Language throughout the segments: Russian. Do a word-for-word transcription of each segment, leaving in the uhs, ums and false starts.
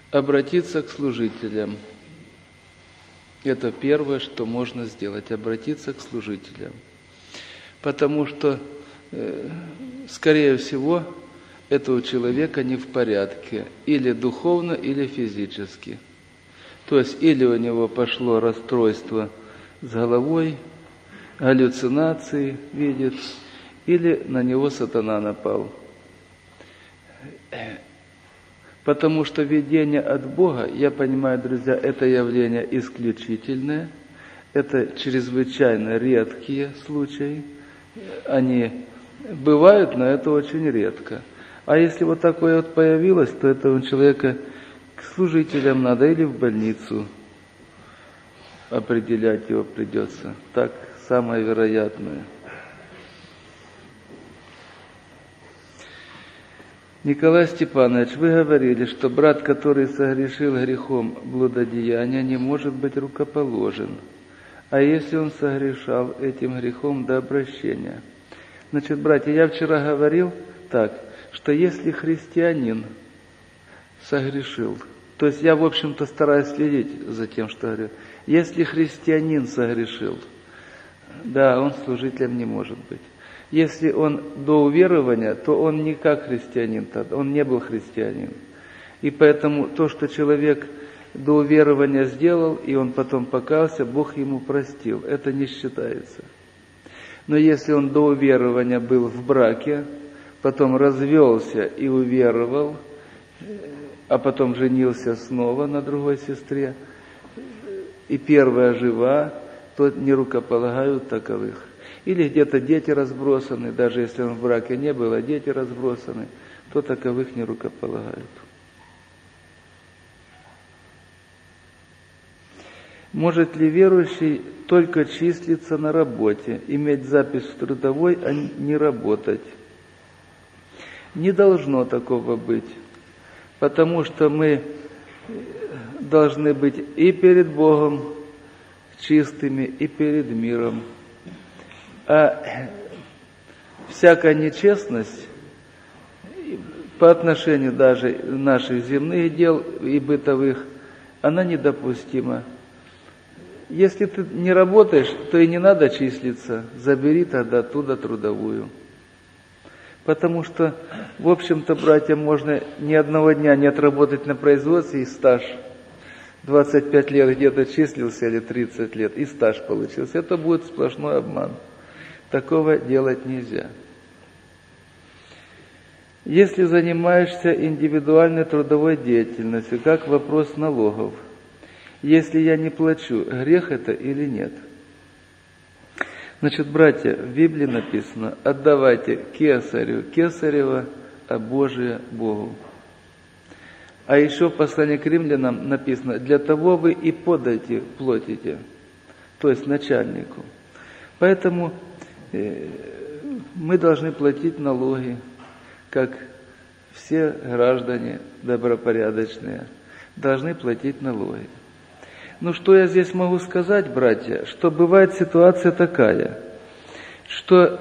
Обратиться к служителям. Это первое, что можно сделать, обратиться к служителям. Потому что, э, скорее всего, это у человека не в порядке, или духовно, или физически. То есть, или у него пошло расстройство с головой, галлюцинации видит, или на него сатана напал. Потому что видение от Бога, я понимаю, друзья, это явление исключительное, это чрезвычайно редкие случаи, они бывают, но это очень редко. А если вот такое вот появилось, то это у человека к служителям надо или в больницу определять его придется. Так, самое вероятное. Николай Степанович, вы говорили, что брат, который согрешил грехом блудодеяния, не может быть рукоположен. А если он согрешал этим грехом до обращения? Значит, братья, я вчера говорил так, что если христианин согрешил, то есть я, в общем-то, стараюсь следить за тем, что говорю, если христианин согрешил, да, он служителем не может быть. Если он до уверования, то он не как христианин, он не был христианин. И поэтому то, что человек до уверования сделал, и он потом покаялся, Бог ему простил. Это не считается. Но если он до уверования был в браке, потом развелся и уверовал, а потом женился снова на другой сестре, и первая жива, то не рукополагают таковых. Или где-то дети разбросаны, даже если он в браке не был, а дети разбросаны, то таковых не рукополагают. Может ли верующий только числиться на работе, иметь запись в трудовой, а не работать? Не должно такого быть, потому что мы должны быть и перед Богом чистыми, и перед миром. А всякая нечестность по отношению даже наших земных дел и бытовых, она недопустима. Если ты не работаешь, то и не надо числиться, забери тогда оттуда трудовую. Потому что, в общем-то, братья, можно ни одного дня не отработать на производстве и стаж. двадцать пять лет где-то числился или тридцать лет, и стаж получился. Это будет сплошной обман. Такого делать нельзя. Если занимаешься индивидуальной трудовой деятельностью, как вопрос налогов? Если я не плачу, грех это или нет? Значит, братья, в Библии написано: отдавайте кесарю кесарева, а Божие Богу. А еще в послании к римлянам написано: для того вы и подати платите, то есть начальнику. Поэтому мы должны платить налоги, как все граждане добропорядочные, должны платить налоги. Ну, что я здесь могу сказать, братья, что бывает ситуация такая, что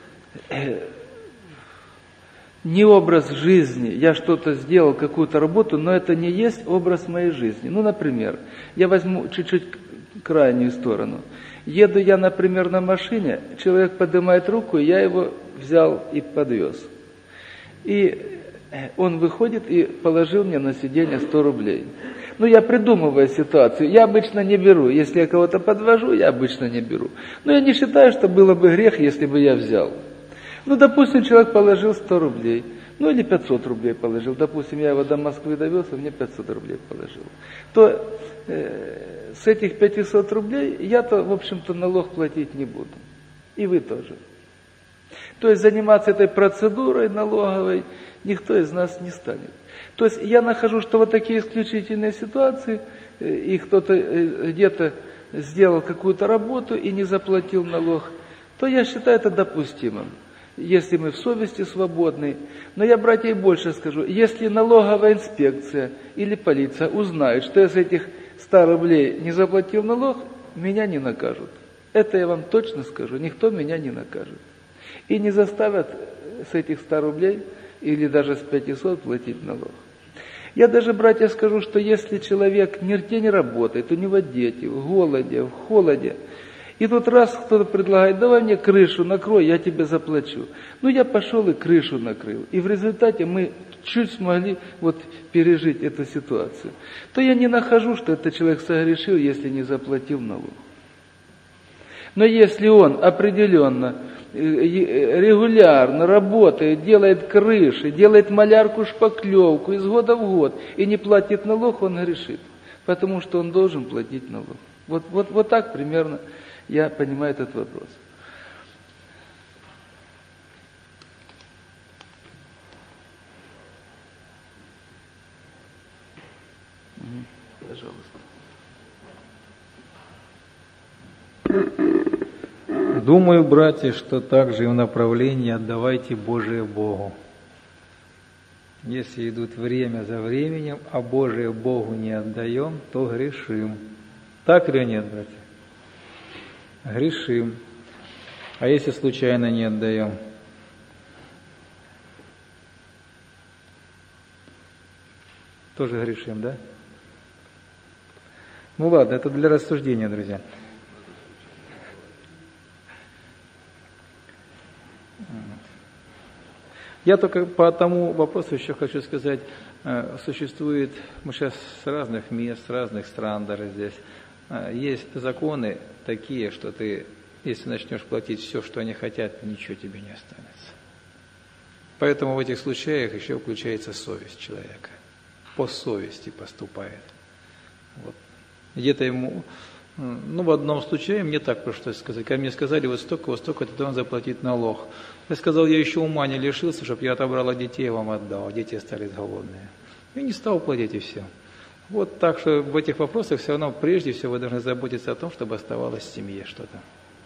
не образ жизни, я что-то сделал, какую-то работу, но это не есть образ моей жизни. Ну, например, я возьму чуть-чуть крайнюю сторону. Еду я, например, на машине, человек поднимает руку, я его взял и подвез. И он выходит и положил мне на сиденье сто рублей. Ну, я придумываю ситуацию, я обычно не беру. Если я кого-то подвожу, я обычно не беру. Но я не считаю, что было бы грех, если бы я взял. Ну, допустим, человек положил сто рублей, ну, или пятьсот рублей положил. Допустим, я его до Москвы довез, а мне пятьсот рублей положил. То э, с этих пятисот рублей я-то, в общем-то, налог платить не буду. И вы тоже. То есть заниматься этой процедурой налоговой никто из нас не станет. То есть я нахожу, что вот такие исключительные ситуации, и кто-то где-то сделал какую-то работу и не заплатил налог, то я считаю это допустимым, если мы в совести свободны. Но я, братья, и больше скажу, если налоговая инспекция или полиция узнают, что я с этих ста рублей не заплатил налог, меня не накажут. Это я вам точно скажу, никто меня не накажет. И не заставят с этих ста рублей или даже с пятисот платить налог. Я даже, братья, скажу, что если человек нигде не работает, у него дети, в голоде, в холоде, и тут раз кто-то предлагает: давай мне крышу накрой, я тебе заплачу. Ну, я пошел и крышу накрыл. И в результате мы чуть смогли вот пережить эту ситуацию. То я не нахожу, что этот человек согрешил, если не заплатил налог. Но если он определенно, регулярно работает, делает крыши, делает малярку, шпаклевку из года в год и не платит налог, он грешит. Потому что он должен платить налог. Вот, вот, вот так примерно я понимаю этот вопрос. Пожалуйста. Думаю, братья, что также и в направлении «отдавайте Божие Богу». Если идут время за временем, а Божие Богу не отдаем, то грешим. Так или нет, братья? Грешим. А если случайно не отдаем? Тоже грешим, да? Ну ладно, это для рассуждения, друзья. Я только по тому вопросу еще хочу сказать, существует, мы сейчас с разных мест, с разных стран даже здесь, есть законы такие, что ты, если начнешь платить все, что они хотят, ничего тебе не останется. Поэтому в этих случаях еще включается совесть человека. По совести поступает. Вот. Где-то ему, ну, в одном случае мне так пришлось сказать, когда мне сказали, вот столько, вот столько ты должен заплатить налог. Я сказал, я еще ума не лишился, чтобы я отобрал от детей и вам отдал, дети остались голодные. И не стал платить, и все. Вот так что в этих вопросах все равно прежде всего вы должны заботиться о том, чтобы оставалось в семье что-то.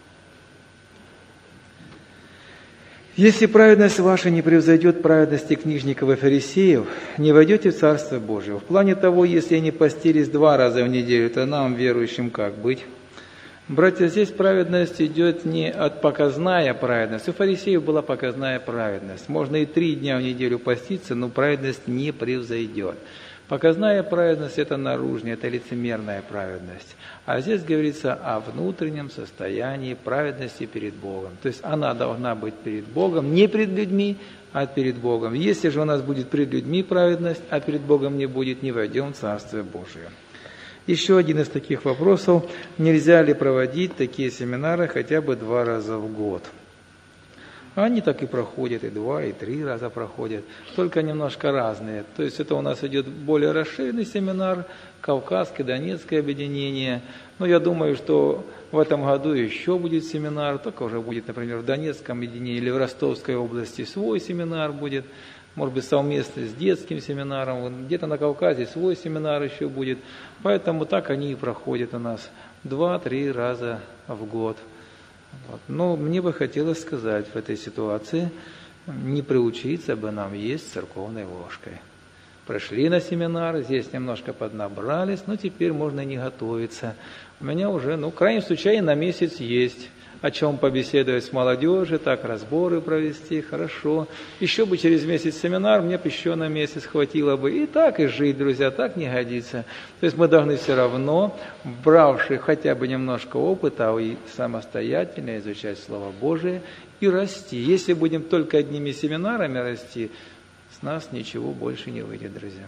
Если праведность ваша не превзойдет праведности книжников и фарисеев, не войдете в Царство Божие. В плане того, если они постились два раза в неделю, то нам, верующим, как быть? Братья, здесь праведность идет не от показная праведность. У фарисеев была показная праведность. Можно и три дня в неделю поститься, но праведность не превзойдет. Показная праведность – это наружная, это лицемерная праведность. А здесь говорится о внутреннем состоянии праведности перед Богом. То есть она должна быть перед Богом, не перед людьми, а перед Богом. Если же у нас будет перед людьми праведность, а перед Богом не будет, не войдем в Царствие Божие. Еще один из таких вопросов. Нельзя ли проводить такие семинары хотя бы два раза в год? Они так и проходят, и два, и три раза проходят, только немножко разные. То есть это у нас идет более расширенный семинар, Кавказское, Донецкое объединение. Но я думаю, что в этом году еще будет семинар, только уже будет, например, в Донецком объединении или в Ростовской области свой семинар будет, может быть, совместно с детским семинаром, где-то на Кавказе свой семинар еще будет. Поэтому так они и проходят у нас два-три раза в год. Вот. Но мне бы хотелось сказать в этой ситуации, не приучиться бы нам есть церковной ложкой. Пришли на семинар, здесь немножко поднабрались, но теперь можно не готовиться. У меня уже, ну, в крайнем случае, на месяц есть о чем побеседовать с молодежью, так разборы провести, хорошо. Еще бы через месяц семинар, мне бы еще на месяц хватило бы. И так и жить, друзья, так не годится. То есть мы должны все равно, бравши хотя бы немножко опыта, и самостоятельно изучать Слово Божие и расти. Если будем только одними семинарами расти, с нас ничего больше не выйдет, друзья.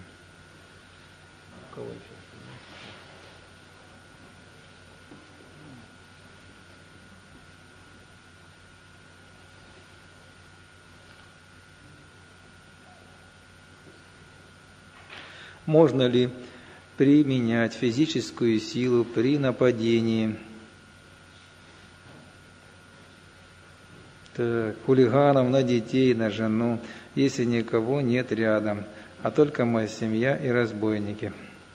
Можно ли применять физическую силу при нападении? Так, хулиганов на детей, на жену, если никого нет рядом, а только моя семья и разбойники.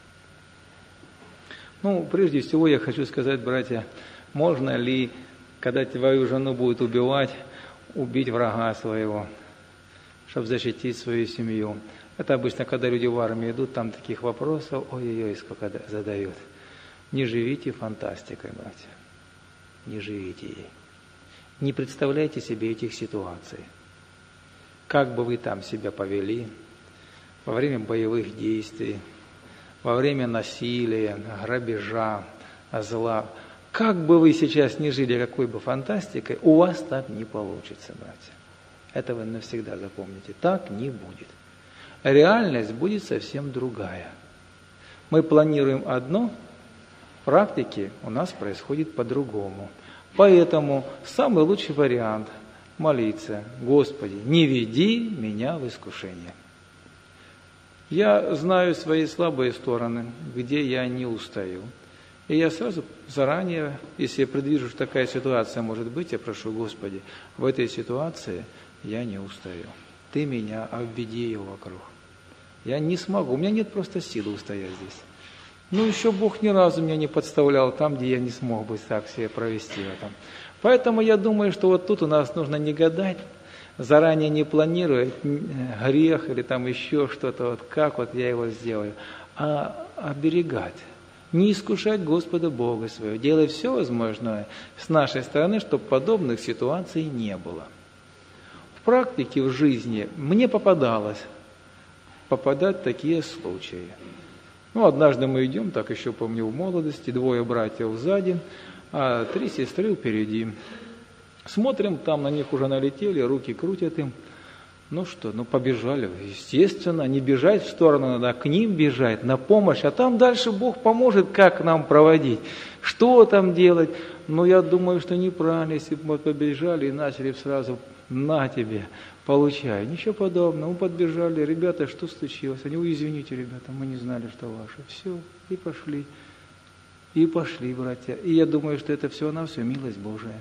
Ну, прежде всего я хочу сказать, братья, можно ли, когда твою жену будут убивать, убить врага своего, чтобы защитить свою семью? Это обычно, когда люди в армию идут, там таких вопросов, ой-ой-ой, сколько задают. Не живите фантастикой, братья. Не живите ей. Не представляйте себе этих ситуаций. Как бы вы там себя повели, во время боевых действий, во время насилия, грабежа, зла. Как бы вы сейчас ни жили, какой бы фантастикой, у вас так не получится, братья. Это вы навсегда запомните. Так не будет. Реальность будет совсем другая. Мы планируем одно, в практике у нас происходит по-другому. Поэтому самый лучший вариант – молиться: Господи, не веди меня в искушение. Я знаю свои слабые стороны, где я не устаю. И я сразу заранее, если я предвижу, что такая ситуация может быть, я прошу: Господи, в этой ситуации я не устаю. Ты меня обведи ее вокруг. Я не смогу, у меня нет просто силы устоять здесь. Ну, еще Бог ни разу меня не подставлял там, где я не смог бы так себя провести в этом. Поэтому я думаю, что вот тут у нас нужно не гадать, заранее не планировать грех или там еще что-то, вот как вот я его сделаю, а оберегать. Не искушать Господа Бога своего, делать все возможное с нашей стороны, чтобы подобных ситуаций не было. В практике, в жизни мне попадалось попадать в такие случаи. Ну, однажды мы идем, так еще помню, в молодости, двое братьев сзади, а три сестры впереди. Смотрим, там на них уже налетели, руки крутят им. Ну что, ну побежали, естественно, не бежать в сторону, надо к ним бежать, на помощь, а там дальше Бог поможет, как нам проводить, что там делать. Но я думаю, что неправильно, если бы мы побежали и начали сразу: на тебе, получай. Ничего подобного, мы подбежали: ребята, что случилось? Они: ой, извините, ребята, мы не знали, что ваше. Все, и пошли, и пошли, братья. И я думаю, что это все на все милость Божия.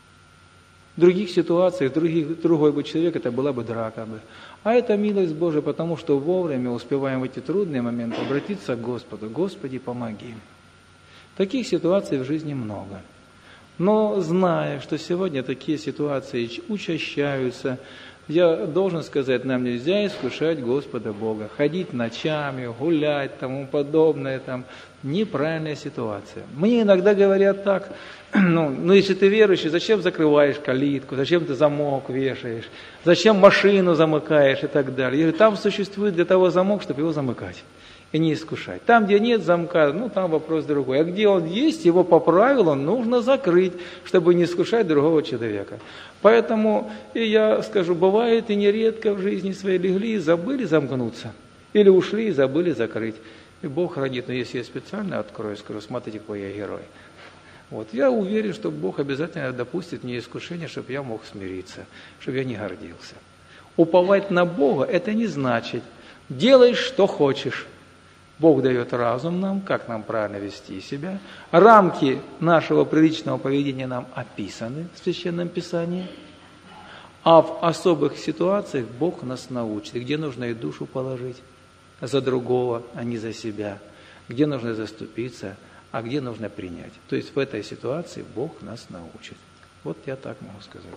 В других ситуациях, других, другой бы человек, это была бы драка бы. А это милость Божия, потому что вовремя успеваем в эти трудные моменты обратиться к Господу: Господи, помоги. Таких ситуаций в жизни много. Но зная, что сегодня такие ситуации учащаются, я должен сказать, нам нельзя искушать Господа Бога, ходить ночами, гулять, тому подобное, там, неправильная ситуация. Мне иногда говорят так: ну, ну если ты верующий, зачем закрываешь калитку, зачем ты замок вешаешь, зачем машину замыкаешь и так далее. Я говорю: там существует для того замок, чтобы его замыкать и не искушать. Там, где нет замка, ну там вопрос другой. А где он есть, его по правилам нужно закрыть, чтобы не искушать другого человека. Поэтому, и я скажу, бывает и нередко в жизни своей легли и забыли замкнуться, или ушли и забыли закрыть. И Бог хранит, но если я специально открою, скажу: смотрите, какой я герой. Вот. Я уверен, что Бог обязательно допустит мне искушение, чтобы я мог смириться, чтобы я не гордился. Уповать на Бога – это не значит делай, что хочешь. Бог дает разум нам, как нам правильно вести себя. Рамки нашего приличного поведения нам описаны в Священном Писании. А в особых ситуациях Бог нас научит, где нужно и душу положить за другого, а не за себя. Где нужно заступиться, а где нужно принять. То есть в этой ситуации Бог нас научит. Вот я так могу сказать.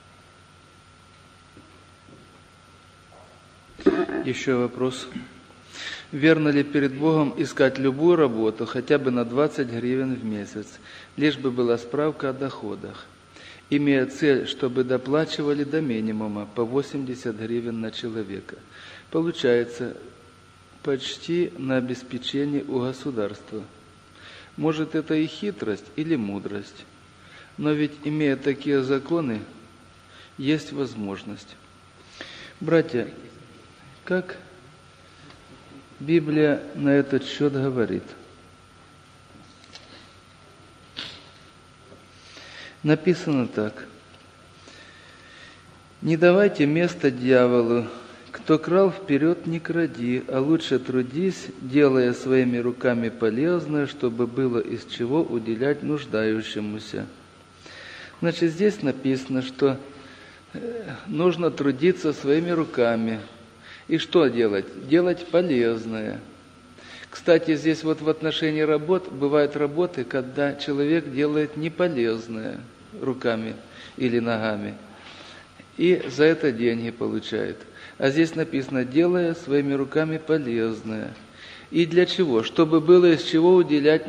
Еще вопрос. Верно ли перед Богом искать любую работу, хотя бы на двадцать гривен в месяц, лишь бы была справка о доходах, имея цель, чтобы доплачивали до минимума по восемьдесят гривен на человека? Получается, почти на обеспечение у государства. Может, это и хитрость или мудрость, но ведь, имея такие законы, есть возможность. Братья, как Библия на этот счет говорит? Написано так: «Не давайте место дьяволу, кто крал вперед, не кради, а лучше трудись, делая своими руками полезное, чтобы было из чего уделять нуждающемуся». Значит, здесь написано, что нужно трудиться своими руками. И что делать? Делать полезное. Кстати, здесь вот в отношении работ, бывают работы, когда человек делает неполезное руками или ногами, и за это деньги получает. А здесь написано: делая своими руками полезное. И для чего? Чтобы было из чего уделять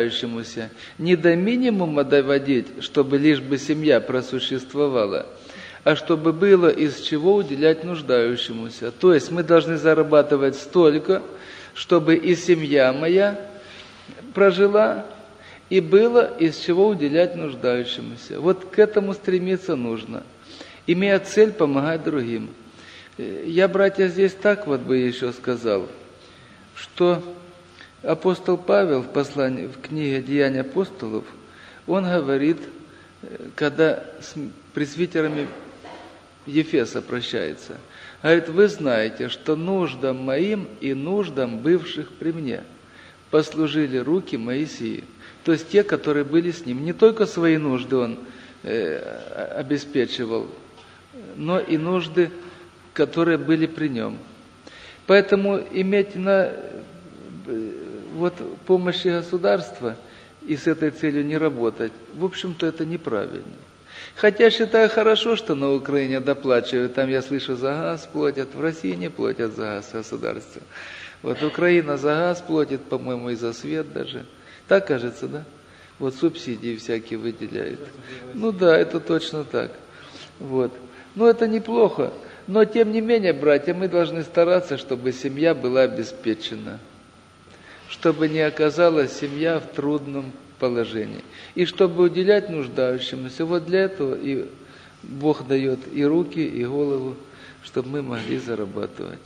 нуждающемуся. Не до минимума доводить, чтобы лишь бы семья просуществовала, а чтобы было из чего уделять нуждающемуся. То есть мы должны зарабатывать столько, чтобы и семья моя прожила, и было из чего уделять нуждающемуся. Вот к этому стремиться нужно, имея цель помогать другим. Я, братья, здесь так вот бы еще сказал, что апостол Павел в послании, в книге «Деяния апостолов», он говорит, когда с пресвитерами Ефеса прощается, говорит: вы знаете, что нуждам моим и нуждам бывших при мне послужили руки Моисея. То есть те, которые были с ним. Не только свои нужды он э, обеспечивал, но и нужды, которые были при нем. Поэтому иметь на вот, помощи государства и с этой целью не работать, в общем-то, это неправильно. Хотя считаю хорошо, что на Украине доплачивают, там, я слышу, за газ платят, в России не платят за газ государство. Вот Украина за газ платит, по-моему, и за свет даже. Так кажется, да? Вот субсидии всякие выделяют. Ну да, это точно так. Вот. Но это неплохо. Но тем не менее, братья, мы должны стараться, чтобы семья была обеспечена. Чтобы не оказалась семья в трудном положении. И чтобы уделять нуждающимся. Вот для этого и Бог дает и руки, и голову, чтобы мы могли зарабатывать.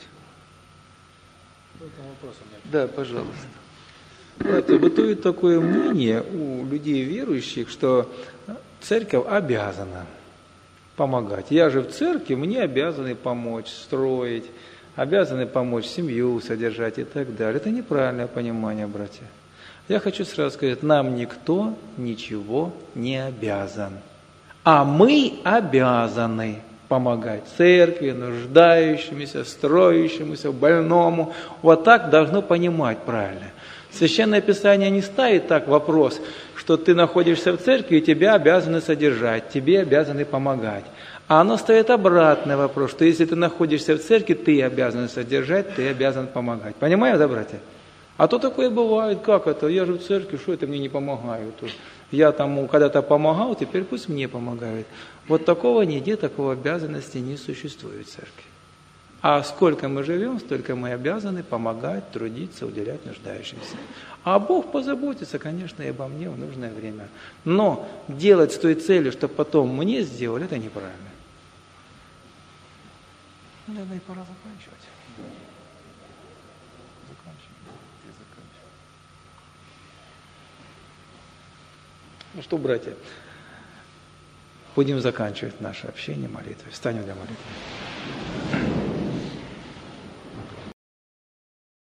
Да, пожалуйста. Братья, бытует такое мнение у людей верующих, что церковь обязана помогать. Я же в церкви, мне обязаны помочь строить, обязаны помочь семью содержать и так далее. Это неправильное понимание, братья. Я хочу сразу сказать, нам никто ничего не обязан. А мы обязаны помогать церкви, нуждающимся, строящемуся, больному. Вот так должно понимать правильно. Священное Писание не ставит так вопрос, что ты находишься в церкви, и тебя обязаны содержать, тебе обязаны помогать. А оно ставит обратный вопрос, что если ты находишься в церкви, ты обязан содержать, ты обязан помогать. Понимаете, да, братья? А то такое бывает, как это? Я же в церкви, что это мне не помогают? Я тому когда-то помогал, теперь пусть мне помогают. Вот такого нигде, такого обязанности не существует в церкви. А сколько мы живем, столько мы обязаны помогать, трудиться, уделять нуждающимся. А Бог позаботится, конечно, и обо мне в нужное время. Но делать с той целью, чтобы потом мне сделали, это неправильно. Ну, наверное, и пора заканчивать. Ну что, братья, будем заканчивать наше общение молитвой. Встанем для молитвы.